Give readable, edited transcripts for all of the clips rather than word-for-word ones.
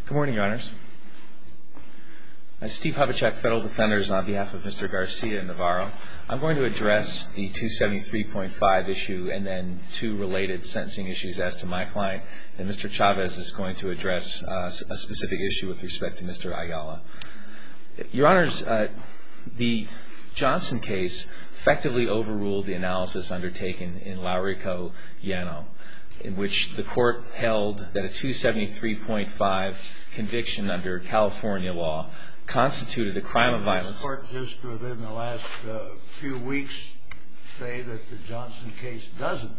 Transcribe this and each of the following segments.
Good morning, Your Honors. Steve Hubachek, Federal Defenders, on behalf of Mr. Garcia-Navarro. I'm going to address the 273.5 issue and then two related sentencing issues as to my client, and Mr. Chavez is going to address a specific issue with respect to Mr. Ayala. Your Honors, the Johnson case effectively overruled the analysis undertaken in Laurico-Llano, in which the court held that a 273.5 conviction under California law constituted a crime of violence. Did the court just within the last few weeks say that the Johnson case doesn't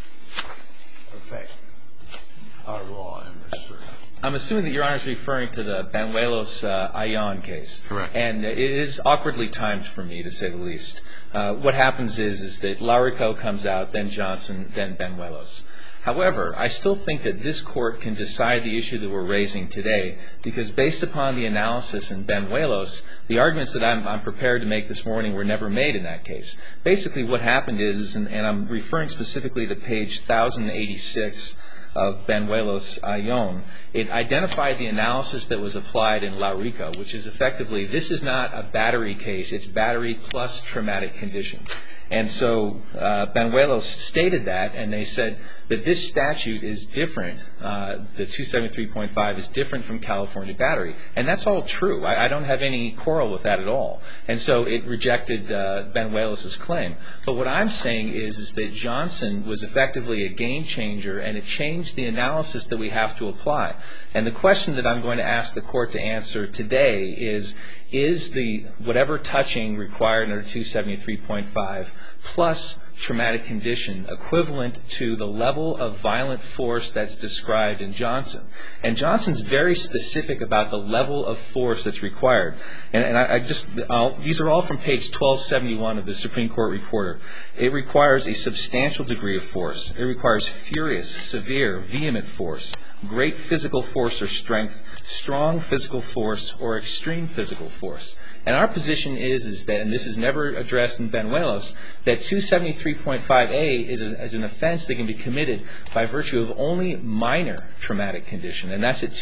affect our law in this circuit? I'm assuming that Your Honor is referring to the Banuelos-Ayon case. Correct. And it is awkwardly timed for me, to say the least. What happens is that Laurico comes out, then Johnson, then Banuelos. However, I still think that this court can decide the issue that we're raising today, because based upon the analysis in Banuelos, the arguments that I'm prepared to make this morning were never made in that case. Basically what happened is, and I'm referring specifically to page 1086 of Banuelos-Ayon, it identified the analysis that was applied in Laurico, which is effectively, this is not a battery case, it's battery plus traumatic condition. And so Banuelos stated that, and they said that this statute is different, the 273.5 is different from California battery. And that's all true. I don't have any quarrel with that at all. And so it rejected Banuelos' claim. But what I'm saying is that Johnson was effectively a game changer, and it changed the analysis that we have to apply. And the question that I'm going to ask the court to answer today is the whatever touching required under 273.5 plus traumatic condition equivalent to the level of violent force that's described in Johnson? And Johnson's very specific about the level of force that's required. And these are all from page 1271 of the Supreme Court Reporter. It requires a substantial degree of force. It requires furious, severe, vehement force, great physical force or strength, strong physical force, or extreme physical force. And our position is that, and this is never addressed in Banuelos, that 273.5A is an offense that can be committed by virtue of only minor traumatic condition. And that's at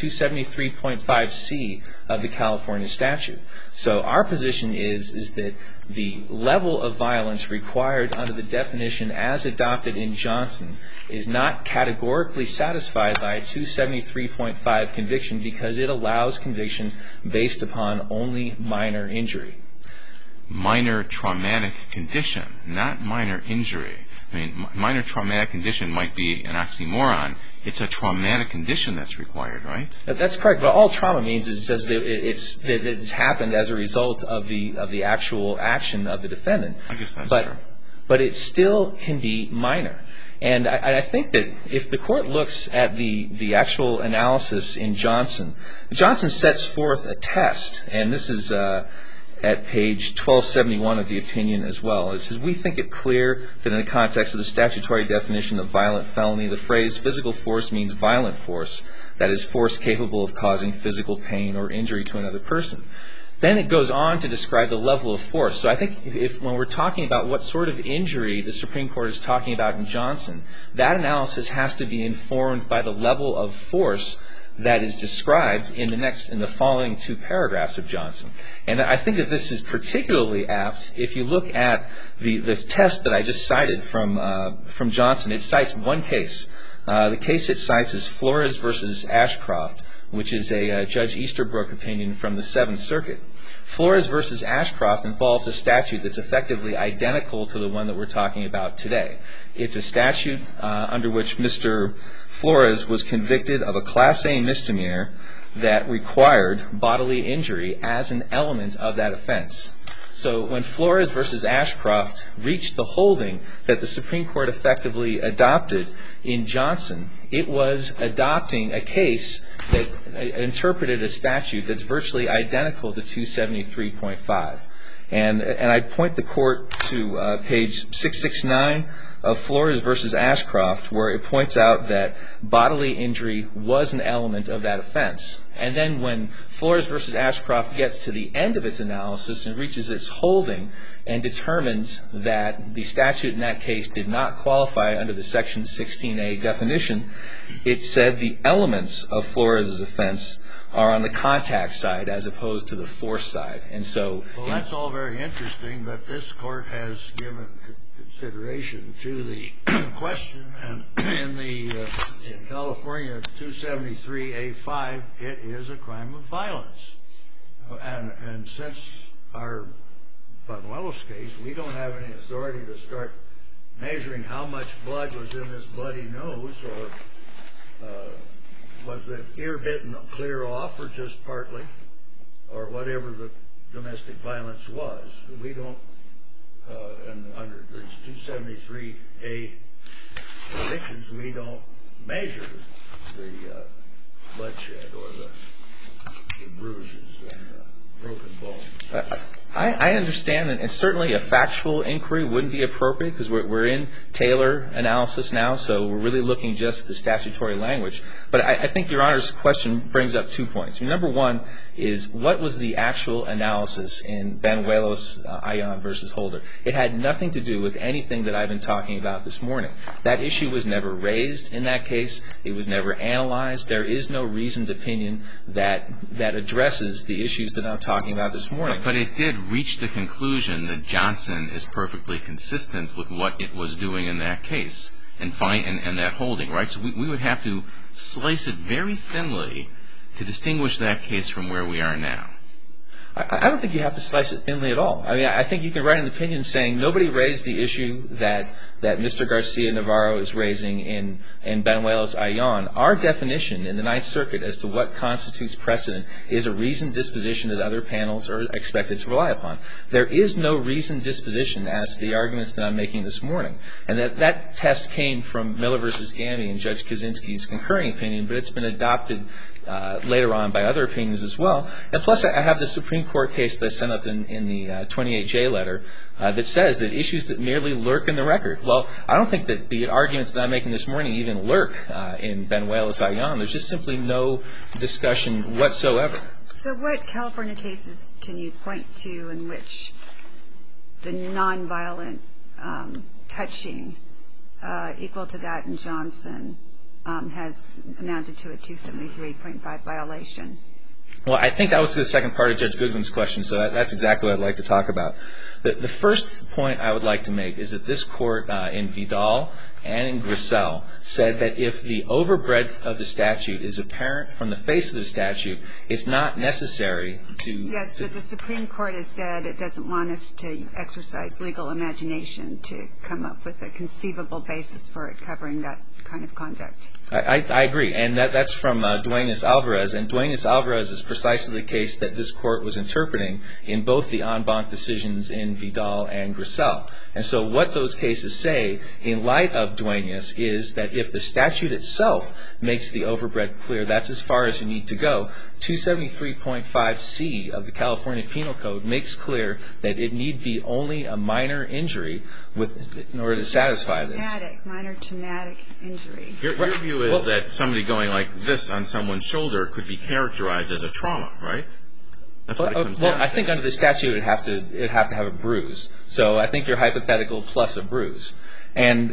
273.5C of the California statute. So our position is that the level of violence required under the definition as adopted in Johnson is not categorically satisfied by a 273.5 conviction, because it allows conviction based upon only minor injury. Minor traumatic condition, not minor injury. I mean, minor traumatic condition might be an oxymoron. It's a traumatic condition that's required, right? That's correct. But all trauma means is that it's happened as a result of the actual action of the defendant. I guess that's true. But it still can be minor. And I think that if the court looks at the actual analysis in Johnson, Johnson sets forth a test, and this is at page 1271 of the opinion as well. It says, we think it clear that in the context of the statutory definition of violent felony, the phrase physical force means violent force, that is, force capable of causing physical pain or injury to another person. Then it goes on to describe the level of force. So I think when we're talking about what sort of injury the Supreme Court is talking about in Johnson, that analysis has to be informed by the level of force that is described in the following two paragraphs of Johnson. And I think that this is particularly apt if you look at this test that I just cited from Johnson. It cites one case. The case it cites is Flores v. Ashcroft, which is a Judge Easterbrook opinion from the Seventh Circuit. Flores v. Ashcroft involves a statute that's effectively identical to the one that we're talking about today. It's a statute under which Mr. Flores was convicted of a Class A misdemeanor that required bodily injury as an element of that offense. So when Flores v. Ashcroft reached the holding that the Supreme Court effectively adopted in Johnson, it was adopting a case that interpreted a statute that's virtually identical to 273.5. And I point the court to page 669 of Flores v. Ashcroft, where it points out that bodily injury was an element of that offense. And then when Flores v. Ashcroft gets to the end of its analysis and reaches its holding and determines that the statute in that case did not qualify under the Section 16A definition, it said the elements of Flores' offense are on the contact side as opposed to the force side. And so, well, that's all very interesting, but this court has given consideration to the question, and in California 273A5, it is a crime of violence. And since our Banuelos case, we don't have any authority to start measuring how much blood was in this bloody nose, or was the ear bitten clear off, or just partly, or whatever the domestic violence was. We don't, under these 273A convictions, we don't measure the bloodshed or the bruises and broken bones. I understand, and certainly a factual inquiry wouldn't be appropriate because we're in Taylor analysis now, so we're really looking just at the statutory language. But I think Your Honor's question brings up 2 points. Number one is, what was the actual analysis in Banuelos-Ayon v. Holder? It had nothing to do with anything that I've been talking about this morning. That issue was never raised in that case. It was never analyzed. There is no reasoned opinion that addresses the issues that I'm talking about this morning. But it did reach the conclusion that Johnson is perfectly consistent with what it was doing in that case and that holding, right? So we would have to slice it very thinly to distinguish that case from where we are now. I don't think you have to slice it thinly at all. I mean, I think you can write an opinion saying nobody raised the issue that Mr. Garcia-Navarro is raising in Banuelos-Ayon. Our definition in the Ninth Circuit as to what constitutes precedent is a reasoned disposition that other panels are expected to rely upon. There is no reasoned disposition as to the arguments that I'm making this morning. And that test came from Miller v. Gamby and Judge Kaczynski's concurring opinion, but it's been adopted later on by other opinions as well. And plus, I have the Supreme Court case that I sent up in the 28J letter that says that issues that merely lurk in the record. Well, I don't think that the arguments that I'm making this morning even lurk in Banuelos-Ayon. There's just simply no discussion whatsoever. So what California cases can you point to in which the nonviolent touching equal to that in Johnson has amounted to a 273.5 violation? Well, I think that was the second part of Judge Goodwin's question, so that's exactly what I'd like to talk about. The first point I would like to make is that this court in Vidal and in Grisel said that if the overbreadth of the statute is apparent from the face of the statute, it's not necessary to... Yes, but the Supreme Court has said it doesn't want us to exercise legal imagination to come up with a conceivable basis for it covering that kind of conduct. I agree, and that's from Duenas-Alvarez, and Duenas-Alvarez is precisely the case that this court was interpreting in both the en banc decisions in Vidal and Grisel. And so what those cases say, in light of Duenas, is that if the statute itself makes the overbreadth clear, that's as far as you need to go. 273.5C of the California Penal Code makes clear that it need be only a minor injury in order to satisfy this. Minor traumatic injury. Your view is that somebody going like this on someone's shoulder could be characterized as a trauma, right? That's what it comes down to. Well, I think under the statute it'd have to have a bruise. So I think you're hypothetical plus a bruise. And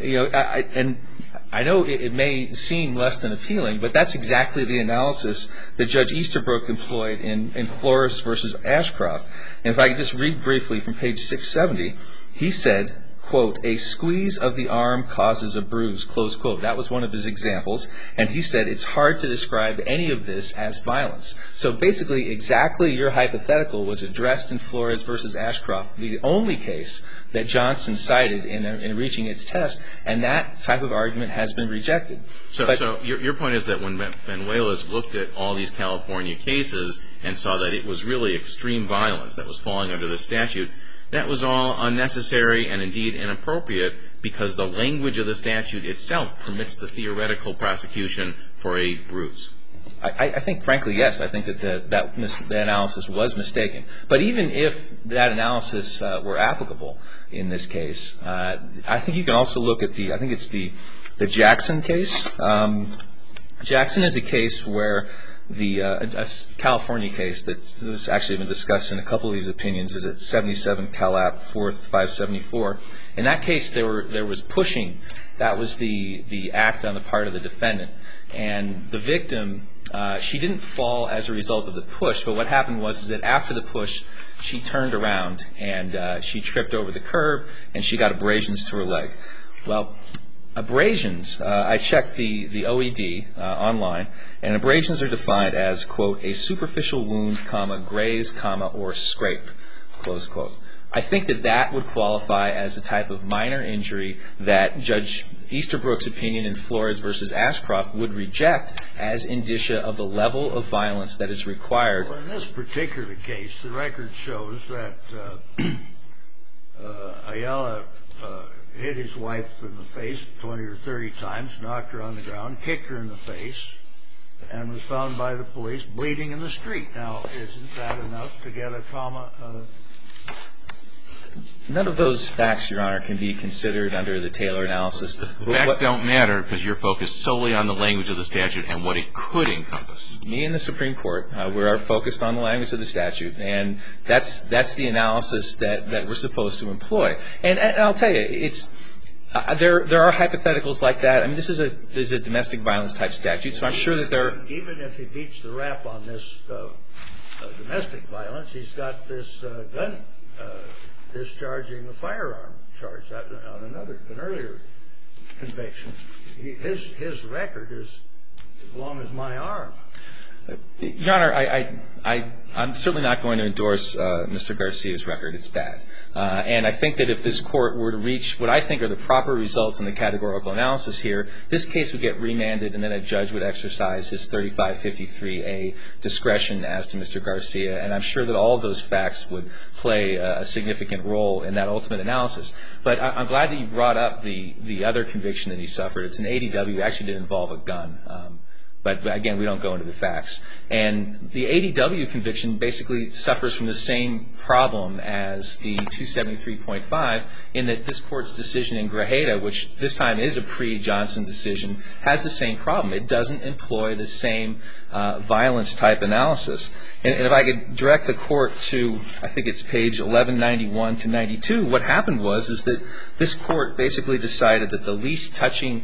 I know it may seem less than appealing, but that's exactly the analysis that Judge Easterbrook employed in Flores v. Ashcroft. And if I could just read briefly from page 670, he said, quote, "A squeeze of the arm causes a bruise," close quote. That was one of his examples. And he said it's hard to describe any of this as violence. So basically exactly your hypothetical was addressed in Flores v. Ashcroft, the only case that Johnson cited in reaching its test, and that type of argument has been rejected. So your point is that when Banuelos looked at all these California cases and saw that it was really extreme violence that was falling under the statute, that was all unnecessary and indeed inappropriate because the language of the statute itself permits the theoretical prosecution for a bruise. I think, frankly, yes. I think that the analysis was mistaken. But even if that analysis were applicable in this case, I think you can also look at I think it's the Jackson case. Jackson is a case where a California case that's actually been discussed in a couple of these opinions is at 77 Calap 4th 574. In that case, there was pushing. That was the act on the part of the defendant. And the victim, she didn't fall as a result of the push, but what happened was that after the push, she turned around and she tripped over the curb and she got abrasions to her leg. Well, abrasions, I checked the OED online, and abrasions are defined as, quote, a superficial wound, comma, graze, comma, or scrape, close quote. I think that would qualify as a type of minor injury that Judge Easterbrook's opinion in Flores v. Ashcroft would reject as indicia of the level of violence that is required. Well, in this particular case, the record shows that Ayala hit his wife in the face 20 or 30 times, knocked her on the ground, kicked her in the face, and was found by the police bleeding in the street. Now, isn't that enough to get a trauma? None of those facts, Your Honor, can be considered under the Taylor analysis. The facts don't matter because you're focused solely on the language of the statute and what it could encompass. Me and the Supreme Court, we are focused on the language of the statute, and that's the analysis that we're supposed to employ. And I'll tell you, there are hypotheticals like that. I mean, this is a domestic violence type statute, so I'm sure that there are. Even if he beats the rap on this domestic violence, he's got this gun discharging a firearm charge on an earlier conviction. His record is as long as my arm. Your Honor, I'm certainly not going to endorse Mr. Garcia's record. It's bad. And I think that if this Court were to reach what I think are the proper results in the categorical analysis here, this case would get remanded and then a judge would exercise his 3553A discretion as to Mr. Garcia. And I'm sure that all of those facts would play a significant role in that ultimate analysis. But I'm glad that you brought up the other conviction that he suffered. It's an ADW. It actually did involve a gun. But again, we don't go into the facts. And the ADW conviction basically suffers from the same problem as the 273.5 in that this Court's decision in Grajeda, which this time is a pre-Johnson decision, has the same problem. It doesn't employ the same violence type analysis. And if I could direct the Court to, I think it's page 1191 to 92, what happened was that this Court basically decided that the least touching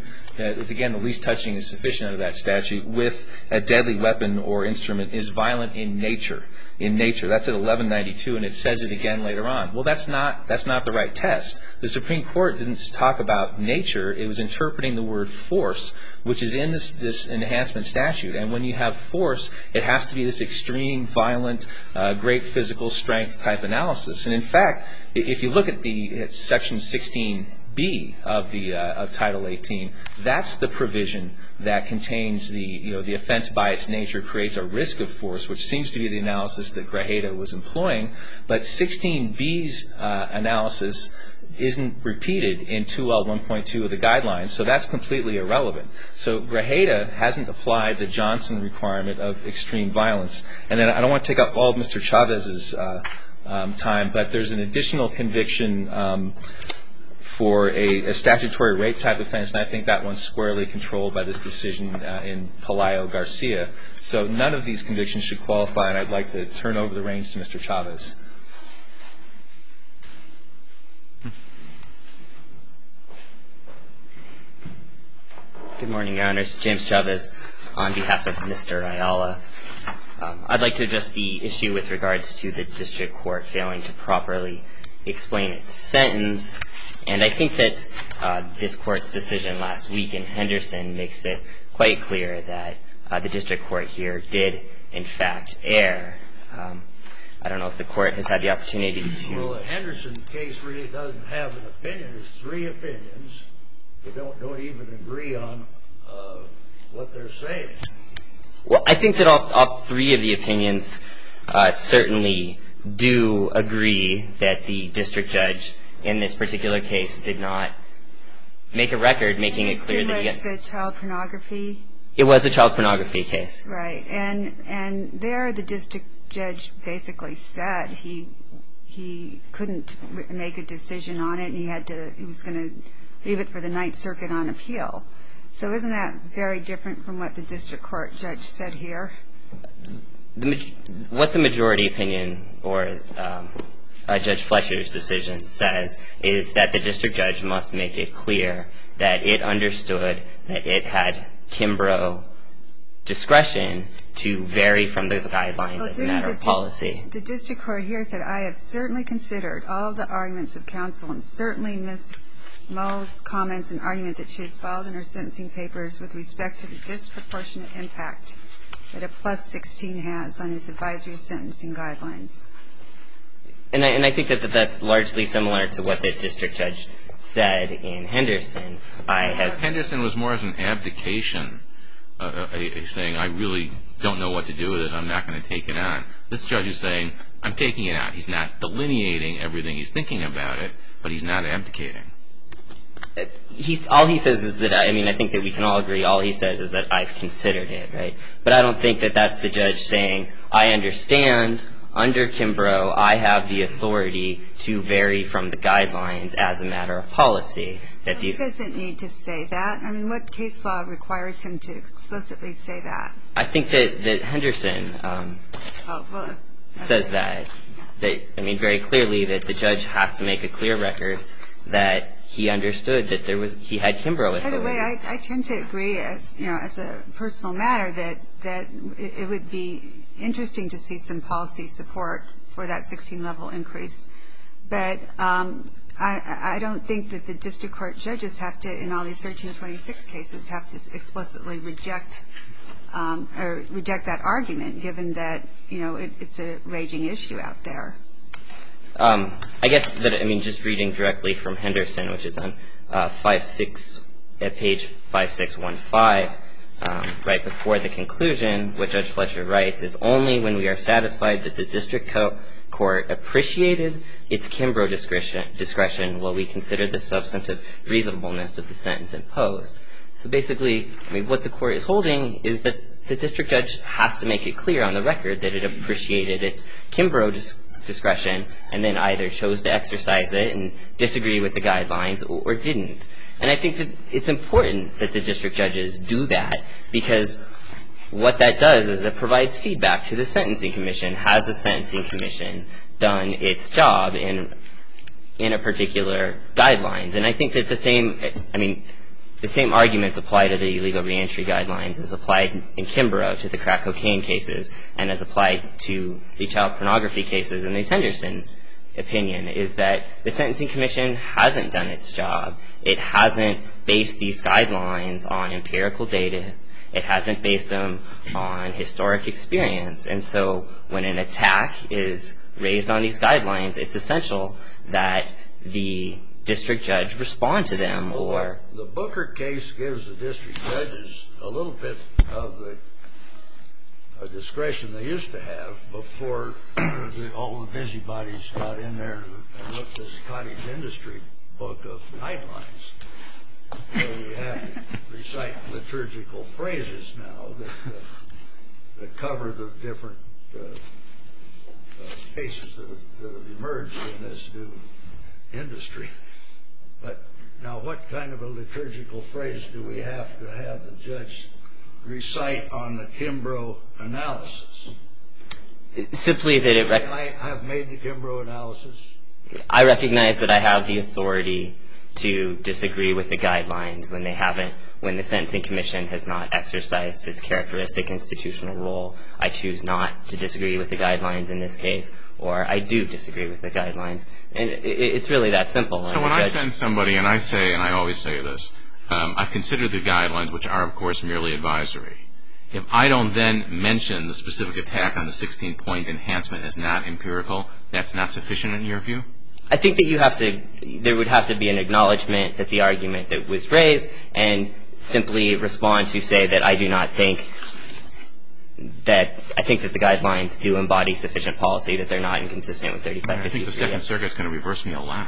is sufficient under that statute with a deadly weapon or instrument is violent in nature. In nature. That's at 1192, and it says it again later on. Well, that's not the right test. The Supreme Court didn't talk about nature. It was interpreting the word force, which is in this enhancement statute. And when you have force, it has to be this extreme, violent, great physical strength type analysis. And in fact, if you look at the section 16B of Title 18, that's the provision that contains the offense by its nature creates a risk of force, which seems to be the analysis that Grajeda was employing. But 16B's analysis isn't repeated in 2L1.2 of the guidelines, so that's completely irrelevant. So Grajeda hasn't applied the Johnson requirement of extreme violence. And then I don't want to take up all of Mr. Chavez's time, but there's an additional conviction for a statutory rape type offense, and I think that one's squarely controlled by this decision in Pelayo Garcia. So none of these convictions should qualify, and I'd like to turn over the reins to Mr. Chavez. Good morning, Your Honors. James Chavez on behalf of Mr. Ayala. I'd like to address the issue with regards to the district court failing to properly explain its sentence. And I think that this court's decision last week in Henderson makes it quite clear that the district court here did, in fact, err. I don't know if the court has had the opportunity to... Well, the Henderson case really doesn't have an opinion. There's three opinions. They don't even agree on what they're saying. Well, I think that all three of the opinions certainly do agree that the district judge in this particular case did not make a record making it clear that he... Was the child pornography It was a child pornography case. Right. And there the district judge basically said he couldn't make a decision on it, and he was going to leave it for the Ninth Circuit on appeal. So isn't that very different from what the district court judge said here? What the majority opinion or Judge Fletcher's decision says is that the district judge must make it clear that it understood that it had Kimbrough discretion to vary from the guidelines as a matter of policy. The district court here said, I have certainly considered all the arguments of counsel, and certainly Ms. Moll's comments and argument that she has filed in her sentencing papers with respect to the disproportionate impact that a plus 16 has on his advisory sentencing guidelines. And I think that that's largely similar to what the district judge said in Henderson. Henderson was more as an abdication, saying, I really don't know what to do with this. I'm not going to take it on. This judge is saying, I'm taking it on. He's not delineating everything. He's thinking about it, but he's not abdicating. All he says is that, I think that we can all agree, all he says is that I've considered it, right? But I don't think that that's the judge saying, I understand, under Kimbrough, I have the authority to vary from the guidelines as a matter of policy. He doesn't need to say that. I mean, what case law requires him to explicitly say that? I think that Henderson says that, very clearly that the judge has to make a clear record that he understood that he had Kimbrough authority. By the way, I tend to agree, as a personal matter, that it would be interesting to see some policy support for that 16-level increase. But I don't think that the district court judges have to, in all these 1326 cases, have to explicitly reject that argument, given that, it's a raging issue out there. I guess that, just reading directly from Henderson, which is on page 5615, right before the conclusion, what Judge Fletcher writes is, only when we are satisfied that the district court appreciated its Kimbrough discretion will we consider the substantive reasonableness of the sentence imposed. So basically, what the court is holding is that the district judge has to make it clear on the record that it appreciated its Kimbrough discretion and then either chose to exercise it and disagree with the guidelines or didn't. And I think that it's important that the district judges do that, because what that does is it provides feedback to the Sentencing Commission. Has the Sentencing Commission done its job in a particular guidelines? And I think that the same arguments apply to the illegal reentry guidelines as applied in Kimbrough to the crack cocaine cases and as applied to the child pornography cases in the Henderson opinion, is that the Sentencing Commission hasn't done its job. It hasn't based these guidelines on empirical data. It hasn't based them on historic experience. And so when an attack is raised on these guidelines, it's essential that the district judge respond to them. Or the Booker case gives the district judges a little bit of the discretion they used to have before all the busybodies got in there and looked at this cottage industry book of guidelines. So we have to recite liturgical phrases now that cover the different cases that have emerged in this new industry. But now what kind of a liturgical phrase do we have to have the judge recite on the Kimbrough analysis? Simply that I have made the Kimbrough analysis. I recognize that I have the authority to disagree with the guidelines when the Sentencing Commission has not exercised its characteristic institutional role. I choose not to disagree with the guidelines in this case, or I do disagree with the guidelines. And it's really that simple. So when I send somebody and I say, and I always say this, I've considered the guidelines, which are, of course, merely advisory. If I don't then mention the specific attack on the 16-point enhancement as not empirical, that's not sufficient in your view? I think that there would have to be an acknowledgement that the argument that was raised, and simply respond to say that I think that the guidelines do embody sufficient policy, that they're not inconsistent with 3553. I think the Second Circuit's going to reverse me a lot.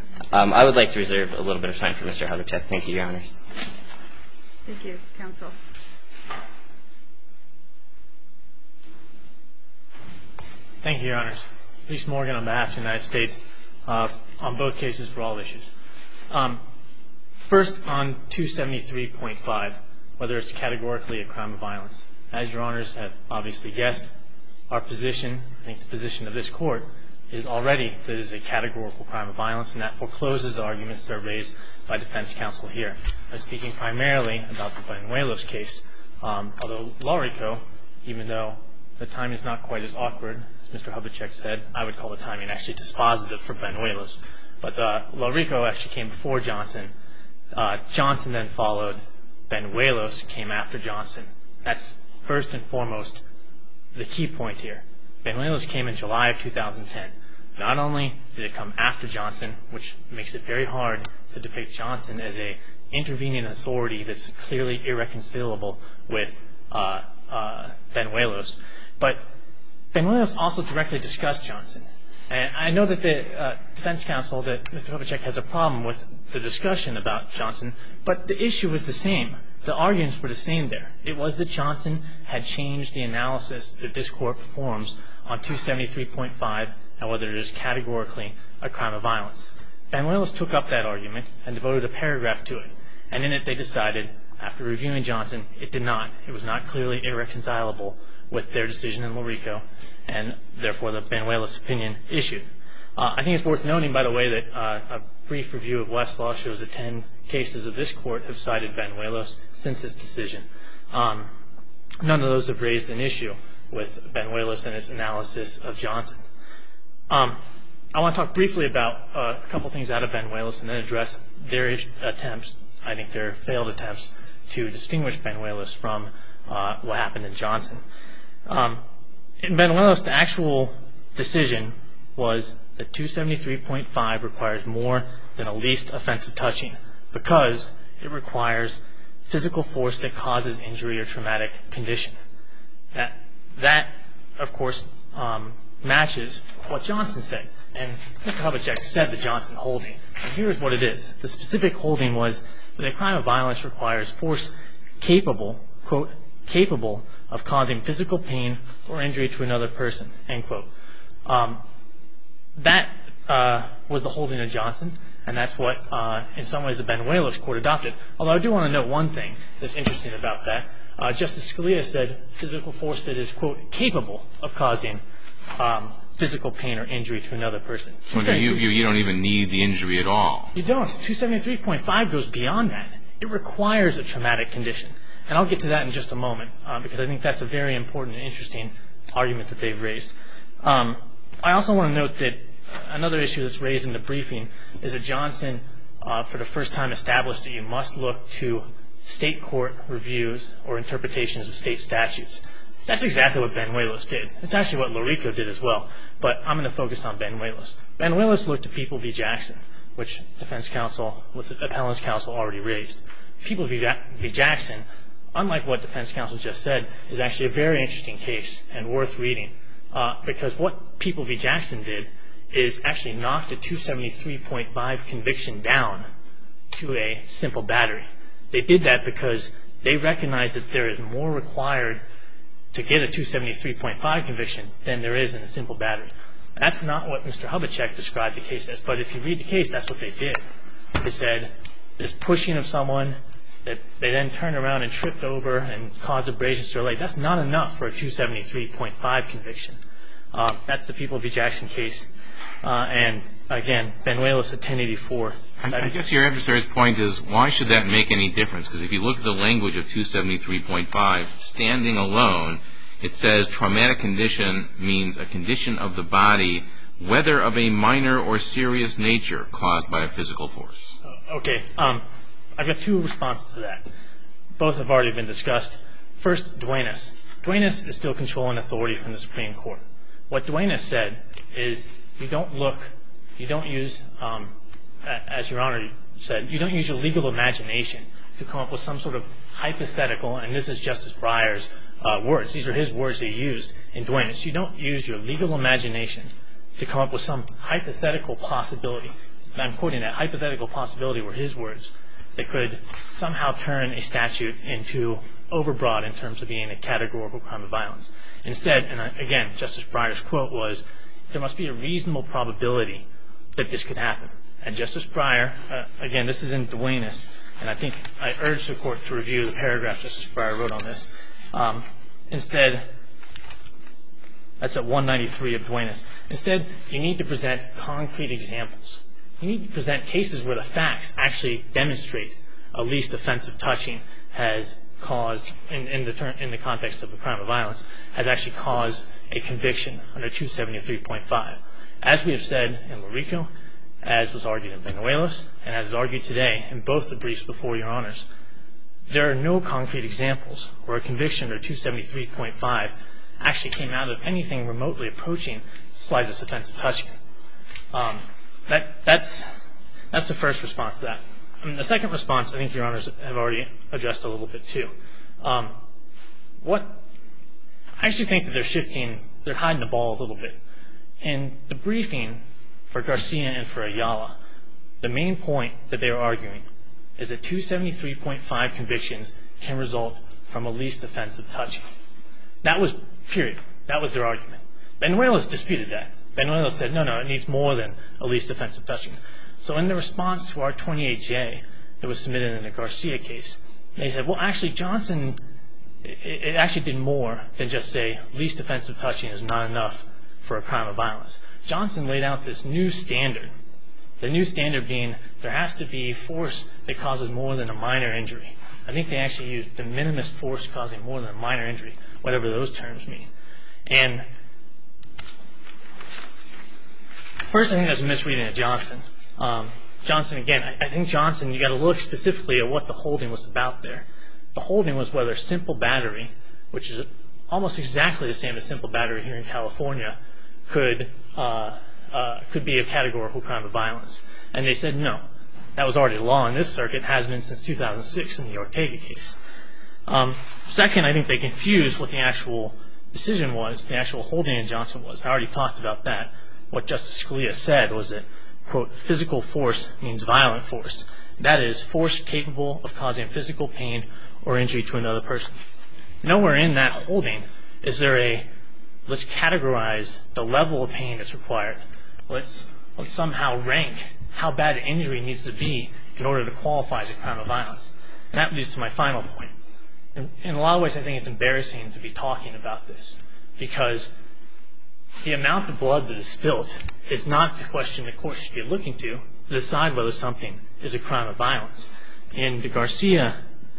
I would like to reserve a little bit of time for Mr. Hubachek. Thank you, Your Honors. Thank you, counsel. Thank you, Your Honors. Reese Morgan on behalf of the United States on both cases for all issues. First, on 273.5, whether it's categorically a crime of violence. As Your Honors have obviously guessed, our position, I think the position of this Court, is already that it is a categorical crime of violence, and that forecloses the arguments that are raised by defense counsel here. I'm speaking primarily about the Benuelos case, although Larico, even though the timing is not quite as awkward, as Mr. Hubachek said, I would call the timing actually dispositive for Benuelos. But Larico actually came before Johnson. Johnson then followed. Benuelos came after Johnson. That's first and foremost the key point here. Benuelos came in July of 2010. Not only did it come after Johnson, which makes it very hard to depict Johnson as an intervening authority that's clearly irreconcilable with Benuelos, but Benuelos also directly discussed Johnson. And I know that the defense counsel, that Mr. Hubachek, has a problem with the discussion about Johnson, but the issue was the same. The arguments were the same there. It was that Johnson had changed the analysis that this Court performs on 273.5 and whether it is categorically a crime of violence. Benuelos took up that argument and devoted a paragraph to it. And in it they decided, after reviewing Johnson, it did not. It was not clearly irreconcilable with their decision in Larico, and therefore the Benuelos opinion issued. I think it's worth noting, by the way, that a brief review of Westlaw shows that 10 cases of this Court have cited Benuelos since this decision. None of those have raised an issue with Benuelos and its analysis of Johnson. I want to talk briefly about a couple things out of Benuelos and then address their attempts, I think their failed attempts, to distinguish Benuelos from what happened in Johnson. In Benuelos, the actual decision was that 273.5 requires more than a least offensive touching because it requires physical force that causes injury or traumatic condition. That, of course, matches what Johnson said. And Mr. Hubachek said the Johnson holding. And here's what it is. The specific holding was that a crime of violence requires force capable, quote, capable of causing physical pain or injury to another person, end quote. That was the holding of Johnson, and that's what, in some ways, the Benuelos Court adopted. Although I do want to note one thing that's interesting about that. Justice Scalia said physical force that is, quote, capable of causing physical pain or injury to another person. So you don't even need the injury at all. You don't. 273.5 goes beyond that. It requires a traumatic condition. And I'll get to that in just a moment because I think that's a very important and interesting argument that they've raised. I also want to note that another issue that's raised in the briefing is that Johnson, for the first time, established that you must look to state court reviews or interpretations of state statutes. That's exactly what Benuelos did. It's actually what Larico did as well. But I'm going to focus on Benuelos. Benuelos looked to People v. Jackson, which defense counsel, with the appellant's counsel, already raised. People v. Jackson, unlike what defense counsel just said, is actually a very interesting case and worth reading because what People v. Jackson did is actually knocked a 273.5 conviction down to a simple battery. They did that because they recognized that there is more required to get a 273.5 conviction than there is in a simple battery. That's not what Mr. Hubachek described the case as, but if you read the case, that's what they did. They said this pushing of someone that they then turned around and tripped over and caused abrasions to their leg, that's not enough for a 273.5 conviction. That's the People v. Jackson case. And, again, Benuelos at 1084. I guess your adversary's point is why should that make any difference? Because if you look at the language of 273.5, standing alone, it says traumatic condition means a condition of the body, whether of a minor or serious nature, caused by a physical force. Okay. I've got two responses to that. Both have already been discussed. First, Duenas. Duenas is still controlling authority from the Supreme Court. What Duenas said is you don't use, as Your Honor said, you don't use your legal imagination to come up with some sort of hypothetical, and this is Justice Breyer's words. These are his words he used in Duenas. You don't use your legal imagination to come up with some hypothetical possibility. And I'm quoting that. Hypothetical possibility were his words that could somehow turn a statute into overbroad in terms of being a categorical crime of violence. Instead, and again, Justice Breyer's quote was, there must be a reasonable probability that this could happen. And Justice Breyer, again, this is in Duenas, and I think I urge the Court to review the paragraph Justice Breyer wrote on this. Instead, that's at 193 of Duenas. Instead, you need to present concrete examples. You need to present cases where the facts actually demonstrate a least offensive touching has caused, in the context of a crime of violence, has actually caused a conviction under 273.5. As we have said in Larico, as was argued in Benuelos, and as is argued today in both the briefs before Your Honors, there are no concrete examples where a conviction under 273.5 actually came out of anything remotely approaching slightest offensive touching. That's the first response to that. The second response, I think Your Honors have already addressed a little bit too. I actually think that they're hiding the ball a little bit. In the briefing for Garcia and for Ayala, the main point that they are arguing is that 273.5 convictions can result from a least offensive touching. That was, period. That was their argument. Benuelos disputed that. Benuelos said, no, it needs more than a least offensive touching. So in the response to our 28J that was submitted in the Garcia case, they said, well, actually, Johnson, it actually did more than just say least offensive touching is not enough for a crime of violence. Johnson laid out this new standard, the new standard being there has to be force that causes more than a minor injury. I think they actually used de minimis force causing more than a minor injury, whatever those terms mean. And first, I think that's a misreading of Johnson. Johnson, again, I think Johnson, you got to look specifically at what the holding was about there. The holding was whether simple battery, which is almost exactly the same as simple battery here in California, could be a categorical crime of violence. And they said no. That was already law in this circuit. It has been since 2006 in the Ortega case. Second, I think they confused what the actual decision was, the actual holding in Johnson was. I already talked about that. What Justice Scalia said was that, quote, physical force means violent force. That is, force capable of causing physical pain or injury to another person. Nowhere in that holding is there a, let's categorize the level of pain that's required. Let's somehow rank how bad an injury needs to be in order to qualify as a crime of violence. And that leads to my final point. In a lot of ways, I think it's embarrassing to be talking about this because the amount of blood that is spilled is not the question the court should be looking to decide whether something is a crime of violence. In Garcia's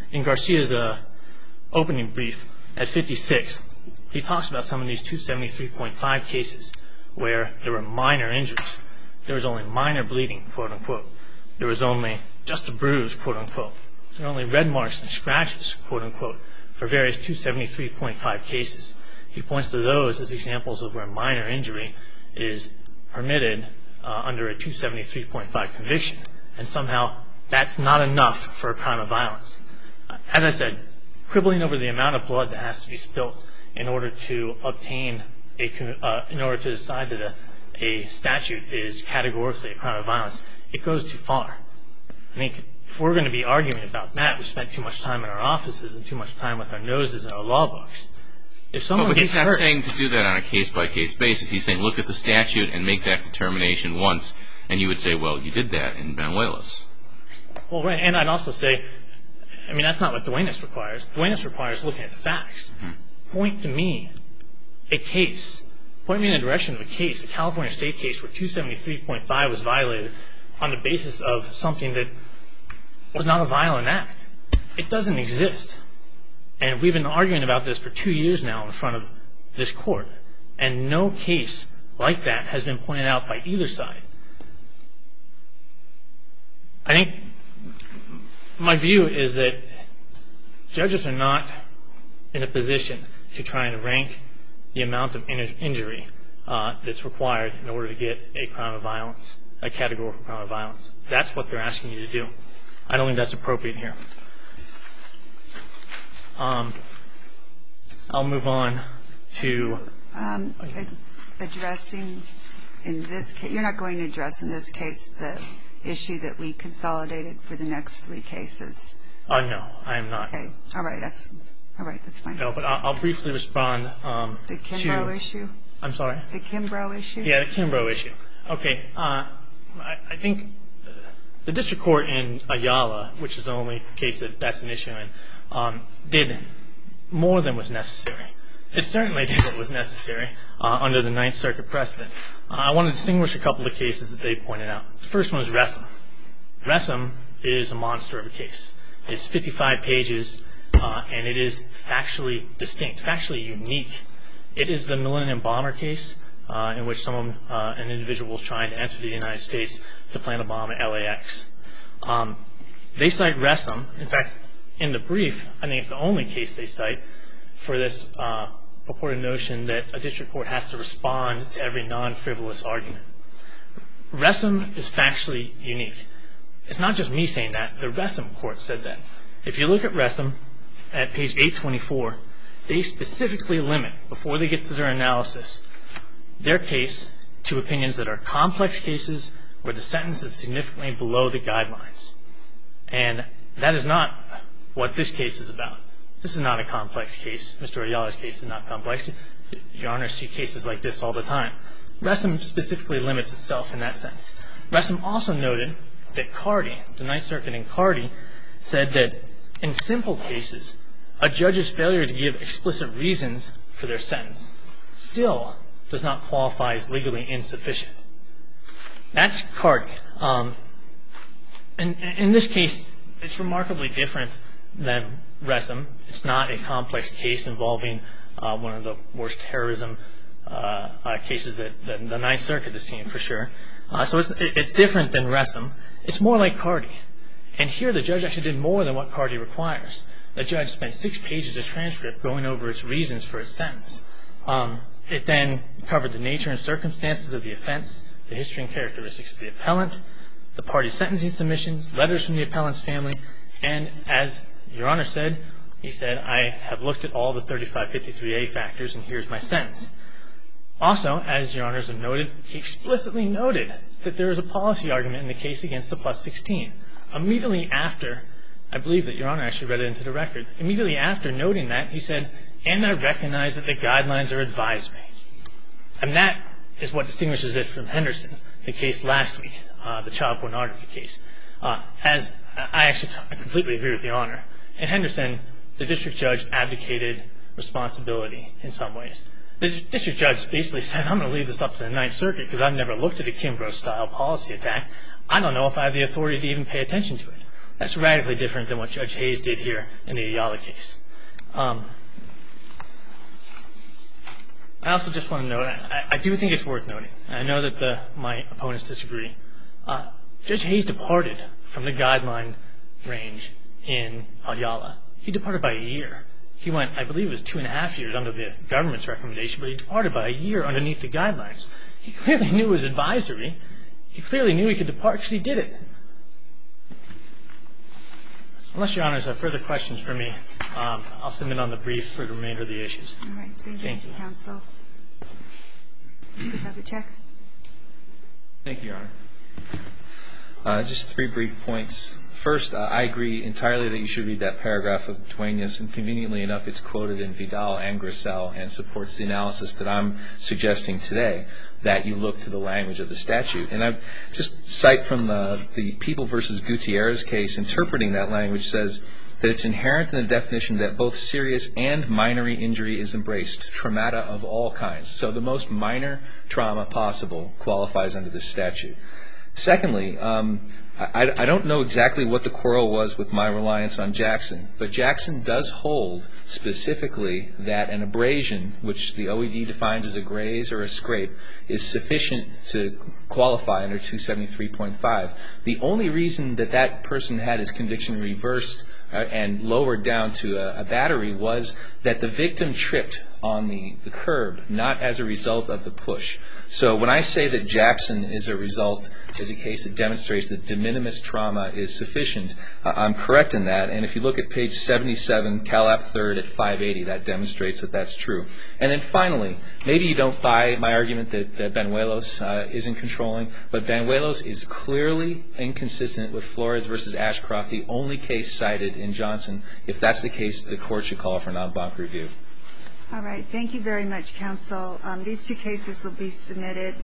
opening brief at 56, he talks about some of these 273.5 cases where there were minor injuries. There was only minor bleeding, quote unquote. There was only just a bruise, quote unquote. There were only red marks and scratches, quote unquote, for various 273.5 cases. He points to those as examples of where minor injury is permitted under a 273.5 conviction. And somehow that's not enough for a crime of violence. As I said, quibbling over the amount of blood that has to be spilled in order to obtain in order to decide that a statute is categorically a crime of violence, it goes too far. I think if we're going to be arguing about that, we spent too much time in our offices and too much time with our noses in our law books. If someone but gets he's not hurt, saying to do that on a case-by-case basis. He's saying look at the statute and make that determination once, and you would say, well, you did that in Benuelos. Well, right, and I'd also say, I mean, that's not what Duenas requires. Duenas requires looking at the facts. Point to me a case. Point me in the direction of a case, a California state case where 273.5 was violated on the basis of something that was not a violent act. It doesn't exist. And we've been arguing about this for 2 years now in front of this court. And no case like that has been pointed out by either side. I think my view is that judges are not in a position to try and rank the amount of injury that's required in order to get a crime of violence, a categorical crime of violence. That's what they're asking you to do. I don't think that's appropriate here. I'll move on to addressing in this case. You're not going to address in this case the issue that we consolidated for the next 3 cases. No, I am not. Okay. All right. All right, that's fine. No, but I'll briefly respond The Kimbrough issue? I'm sorry? The Kimbrough issue? Yeah, the Kimbrough issue. Okay. I think the district court in Ayala, which is the only case that's an issue in, did more than was necessary. It certainly did what was necessary under the Ninth Circuit precedent. I want to distinguish a couple of cases that they pointed out. The first one is Ressam. Ressam is a monster of a case. It's 55 pages, and it is factually distinct, factually unique. It is the Millennium Bomber case in which an individual was trying to enter the United States to plant a bomb at LAX. They cite Ressam. In fact, in the brief, I think it's the only case they cite for this purported notion that a district court has to respond to every non-frivolous argument. Ressam is factually unique. It's not just me saying that. The Ressam court said that. If you look at Ressam at page 824, they specifically limit, before they get to their analysis, their case to opinions that are complex cases where the sentence is significantly below the guidelines. And that is not what this case is about. This is not a complex case. Mr. Ayala's case is not complex. Your Honor, see cases like this all the time. Ressam specifically limits itself in that sense. Ressam also noted that Carty, the Ninth Circuit in Carty, said that in simple cases, a judge's failure to give explicit reasons for their sentence still does not qualify as legally insufficient. That's Carty. And in this case, it's remarkably different than Ressam. It's not a complex case involving one of the worst terrorism cases that the Ninth Circuit has seen, for sure. So it's different than Ressam. It's more like Carty. And here the judge actually did more than what Carty requires. The judge spent 6 pages of transcript going over its reasons for its sentence. It then covered the nature and circumstances of the offense, the history and characteristics of the appellant, the party's sentencing submissions, letters from the appellant's family, and as Your Honor said, he said, I have looked at all the 3553A factors and here's my sentence. Also, as Your Honors have noted, he explicitly noted that there is a policy argument in the case against the plus 16. Immediately after, I believe that Your Honor actually read it into the record, immediately after noting that, he said, and I recognize that the guidelines are advisory. And that is what distinguishes it from Henderson, the case last week, the child pornography case. As I completely agree with Your Honor. In Henderson, the district judge abdicated responsibility in some ways. The district judge basically said, I'm going to leave this up to the Ninth Circuit because I've never looked at a Kimbrough-style policy attack. I don't know if I have the authority to even pay attention to it. That's radically different than what Judge Hayes did here in the Ayala case. I also just want to note, I do think it's worth noting, and I know that my opponents disagree, Judge Hayes departed from the guideline range in Ayala. He departed by a year. He went, I believe it was 2.5 years under the government's recommendation, but he departed by a year underneath the guidelines. He clearly knew it was advisory. He clearly knew he could depart because he did it. Unless Your Honors have further questions for me, I'll submit on the brief for the remainder of the issues. All right. Thank you, counsel. Mr. Kubitschek. Thank you, Your Honor. Just 3 brief points. First, I agree entirely that you should read that paragraph of Duenas, and conveniently enough, it's quoted in Vidal and Grissel and supports the analysis that I'm suggesting today, that you look to the language of the statute. And I just cite from the People v. Gutierrez case, interpreting that language says that it's inherent in the definition that both serious and minor injury is embraced, traumata of all kinds. So the most minor trauma possible qualifies under this statute. Secondly, I don't know exactly what the quarrel was with my reliance on Jackson, but Jackson does hold specifically that an abrasion, which the OED defines as a graze or a scrape, is sufficient to qualify under 273.5. The only reason that that person had his conviction reversed and lowered down to a battery was that the victim tripped on the curb, not as a result of the push. So when I say that Jackson is a case that demonstrates that de minimis trauma is sufficient, I'm correct in that. And if you look at page 77, Calap 3rd at 580, that demonstrates that that's true. And then finally, maybe you don't buy my argument that Banuelos isn't controlling, but Banuelos is clearly inconsistent with Flores v. Ashcroft, the only case cited in Johnson. If that's the case, the court should call for an en banc review. All right. Thank you very much, counsel. These two cases will be submitted.